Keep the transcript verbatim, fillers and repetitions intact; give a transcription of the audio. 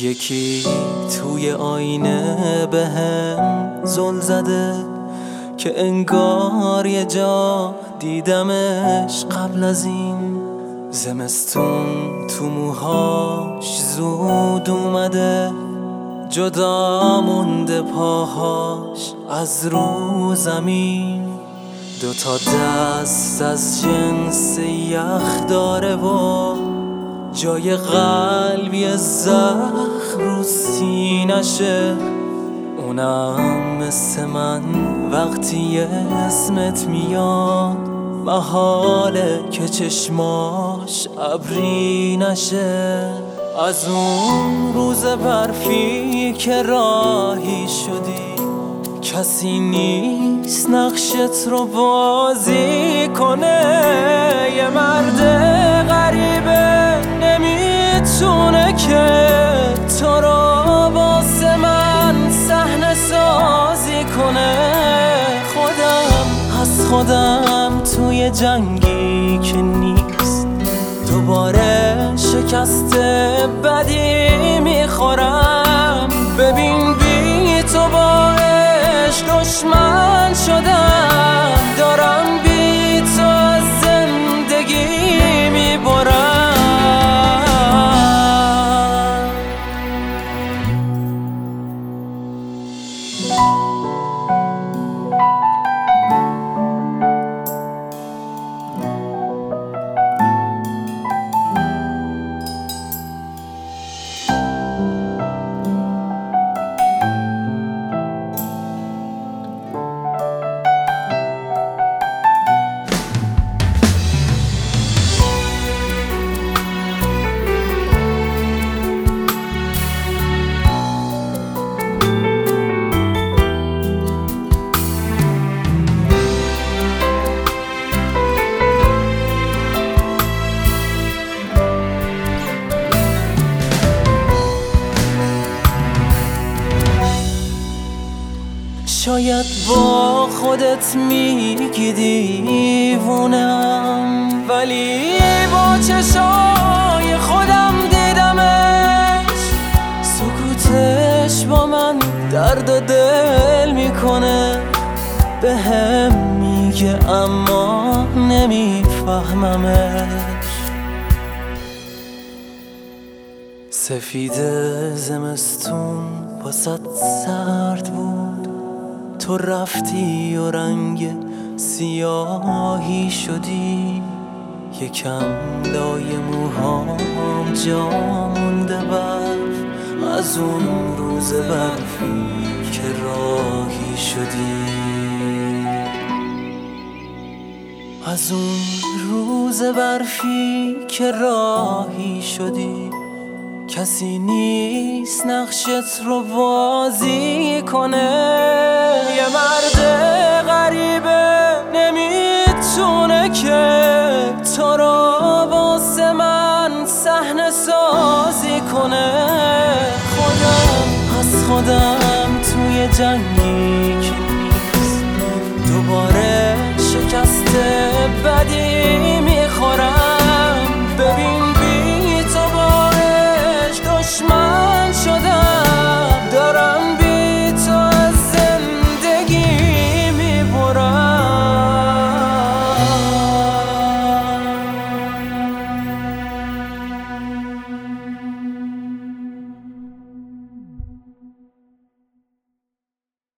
یکی توی آینه بهم زل زده که انگار یه جا دیدمش قبل از این. زمستون تو موهاش زود اومده، جدا مونده پاهاش از رو زمین. دوتا دست از جنس یخ داره و جای قلبی زخم رو سینشه. اونم مثل من وقتی اسمت میاد محاله که چشماش ابری نشه. از اون روز برفی که راهی شدی کسی نیست نقشت رو بازی کنه. یه مرد غریبه نمیتونه که تو رو واسه من صحنه سازی کنه. خودم از خودم توی جنگی که نیست دوباره شکست بدی میخورم. ببین بی تو با عشق دشمن شدم، دارم بی تو از زندگی میبرم. شاید با خودت میگی دیوونم، ولی با چشای خودم دیدمش. سکوتش با من درد و دل میکنه، به هم میگه اما نمیفهممش. سفید زمستون واسه سرد بود، تو رفتی و رنگ سیاهی شدی. یکم لای موهام جا مونده برف از اون روز برفی که راهی شدی. از اون روز برفی که راهی شدی کسی نیست نقشت رو بازی کنه. یه مرد غریبه نمیتونه که تو رو واسه من صحنه سازی کنه. خودم از خودم توی جنگی که نیست دوباره شکست بدی